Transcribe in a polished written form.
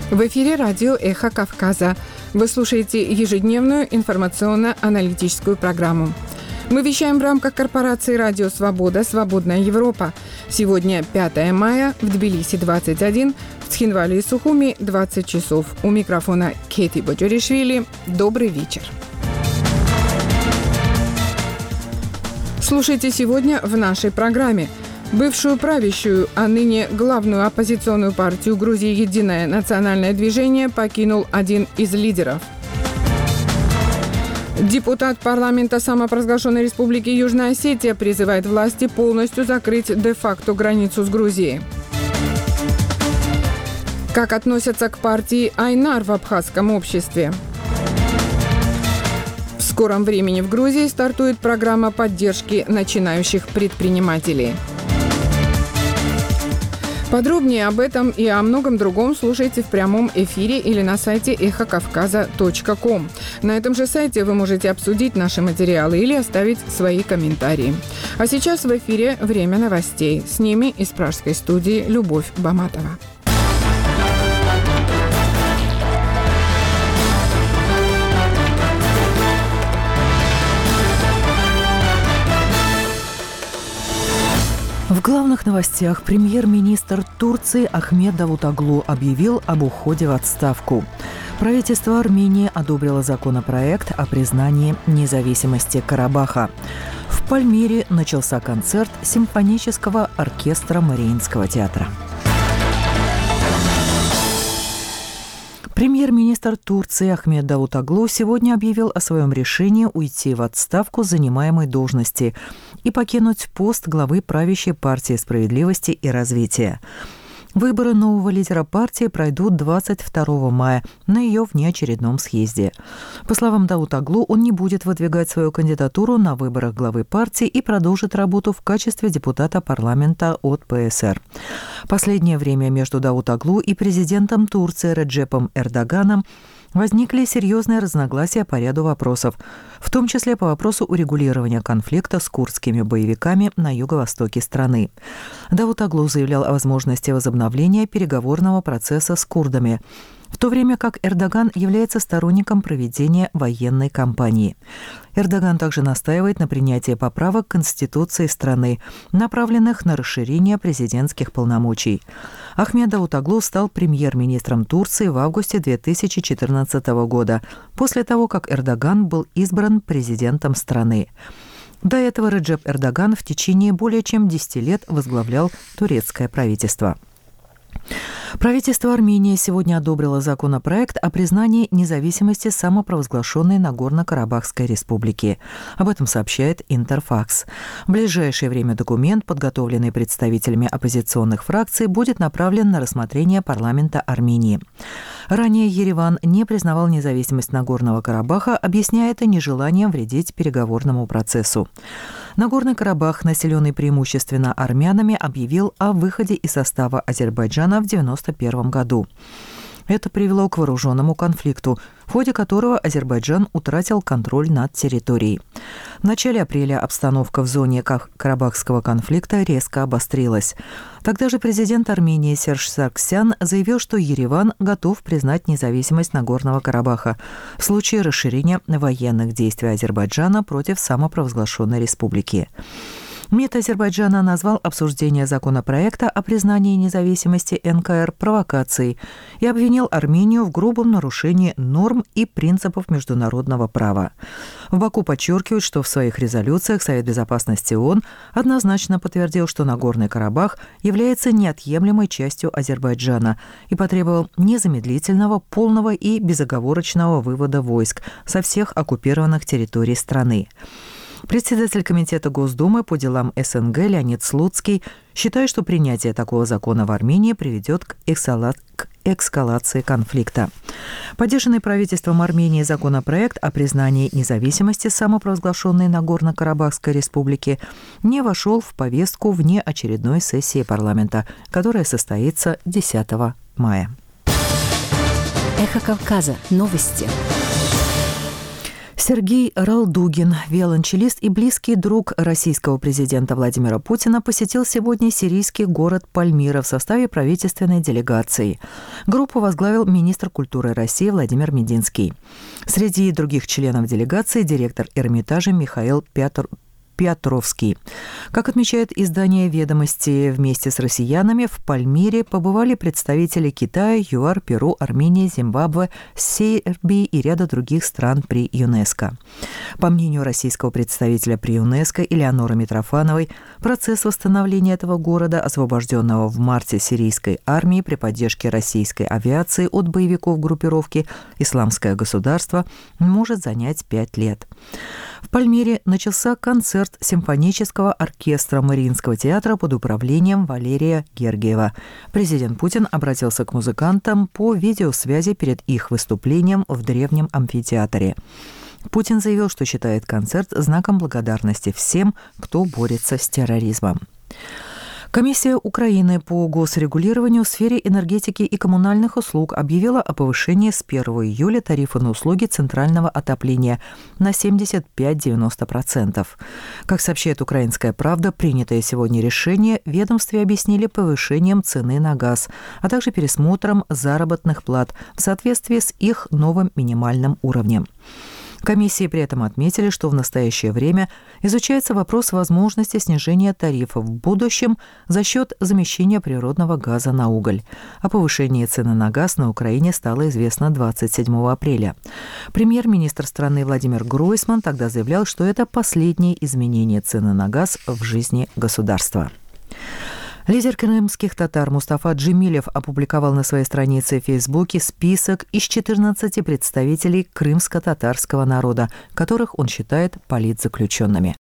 В эфире радио «Эхо Кавказа». Вы слушаете ежедневную информационно-аналитическую программу. Мы вещаем в рамках корпорации «Радио Свобода. Свободная Европа». Сегодня 5 мая, в Тбилиси 21, в Цхинвале и Сухуми 20 часов. У микрофона Кети Боджоришвили. Добрый вечер. Слушайте сегодня в нашей программе. Бывшую правящую, а ныне главную оппозиционную партию Грузии «Единое национальное движение» покинул один из лидеров. Депутат парламента самопровозглашенной республики Южная Осетия призывает власти полностью закрыть де-факто границу с Грузией. Как относятся к партии Айнар в абхазском обществе? В скором времени в Грузии стартует программа поддержки начинающих предпринимателей. Подробнее об этом и о многом другом слушайте в прямом эфире или на сайте эхокавказа.ком. На этом же сайте вы можете обсудить наши материалы или оставить свои комментарии. А сейчас в эфире «Время новостей». С ними из пражской студии Любовь Баматова. В главных новостях премьер-министр Турции Ахмед Давутоглу объявил об уходе в отставку. Правительство Армении одобрило законопроект о признании независимости Карабаха. В Пальмире начался концерт симфонического оркестра Мариинского театра. Премьер-министр Турции Ахмед Давутоглу сегодня объявил о своем решении уйти в отставку с занимаемой должности и покинуть пост главы правящей партии справедливости и развития. Выборы нового лидера партии пройдут 22 мая на ее внеочередном съезде. По словам Давутоглу, он не будет выдвигать свою кандидатуру на выборах главы партии и продолжит работу в качестве депутата парламента от ПСР. Последнее время между Давутоглу и президентом Турции Реджепом Эрдоганом возникли серьезные разногласия по ряду вопросов, в том числе по вопросу урегулирования конфликта с курдскими боевиками на юго-востоке страны. Давутоглу заявлял о возможности возобновления переговорного процесса с курдами, в то время как Эрдоган является сторонником проведения военной кампании. Эрдоган также настаивает на принятии поправок к Конституции страны, направленных на расширение президентских полномочий. Ахмед Давутоглу стал премьер-министром Турции в августе 2014 года, после того, как Эрдоган был избран президентом страны. До этого Реджеп Эрдоган в течение более чем 10 лет возглавлял турецкое правительство. Правительство Армении сегодня одобрило законопроект о признании независимости самопровозглашенной Нагорно-Карабахской республики. Об этом сообщает Интерфакс. В ближайшее время документ, подготовленный представителями оппозиционных фракций, будет направлен на рассмотрение парламента Армении. Ранее Ереван не признавал независимость Нагорного Карабаха, объясняя это нежеланием вредить переговорному процессу. Нагорный Карабах, населенный преимущественно армянами, объявил о выходе из состава Азербайджана в 1991 году. Это привело к вооруженному конфликту, в ходе которого Азербайджан утратил контроль над территорией. В начале апреля обстановка в зоне Карабахского конфликта резко обострилась. Тогда же президент Армении Серж Саргсян заявил, что Ереван готов признать независимость Нагорного Карабаха в случае расширения военных действий Азербайджана против самопровозглашенной республики. МИД Азербайджана назвал обсуждение законопроекта о признании независимости НКР провокацией и обвинил Армению в грубом нарушении норм и принципов международного права. В Баку подчеркивают, что в своих резолюциях Совет безопасности ООН однозначно подтвердил, что Нагорный Карабах является неотъемлемой частью Азербайджана и потребовал незамедлительного, полного и безоговорочного вывода войск со всех оккупированных территорий страны. Председатель Комитета Госдумы по делам СНГ Леонид Слуцкий считает, что принятие такого закона в Армении приведет к эскалации конфликта. Поддержанный правительством Армении законопроект о признании независимости самопровозглашенной Нагорно-Карабахской республики не вошел в повестку внеочередной сессии парламента, которая состоится 10 мая. Эхо Кавказа. Новости. Сергей Ралдугин, виолончелист и близкий друг российского президента Владимира Путина, посетил сегодня сирийский город Пальмира в составе правительственной делегации. Группу возглавил министр культуры России Владимир Мединский. Среди других членов делегации директор Эрмитажа Михаил Петровский. Как отмечает издание «Ведомости», вместе с россиянами в Пальмире побывали представители Китая, ЮАР, Перу, Армении, Зимбабве, Сербии и ряда других стран при ЮНЕСКО. По мнению российского представителя при ЮНЕСКО Элеоноры Митрофановой, процесс восстановления этого города, освобожденного в марте сирийской армии при поддержке российской авиации от боевиков группировки «Исламское государство», может занять 5 лет. В Пальмире начался концерт симфонического оркестра Мариинского театра под управлением Валерия Гергиева. Президент Путин обратился к музыкантам по видеосвязи перед их выступлением в древнем амфитеатре. Путин заявил, что считает концерт знаком благодарности всем, кто борется с терроризмом. Комиссия Украины по госрегулированию в сфере энергетики и коммунальных услуг объявила о повышении с 1 июля тарифа на услуги центрального отопления на 75-90%. Как сообщает «Украинская правда», принятое сегодня решение в ведомстве объяснили повышением цены на газ, а также пересмотром заработных плат в соответствии с их новым минимальным уровнем. Комиссии при этом отметили, что в настоящее время изучается вопрос возможности снижения тарифов в будущем за счет замещения природного газа на уголь. О повышении цены на газ на Украине стало известно 27 апреля. Премьер-министр страны Владимир Гройсман тогда заявлял, что это последнее изменение цены на газ в жизни государства. Лидер крымских татар Мустафа Джемилев опубликовал на своей странице в Фейсбуке список из 14 представителей крымско-татарского народа, которых он считает политзаключенными.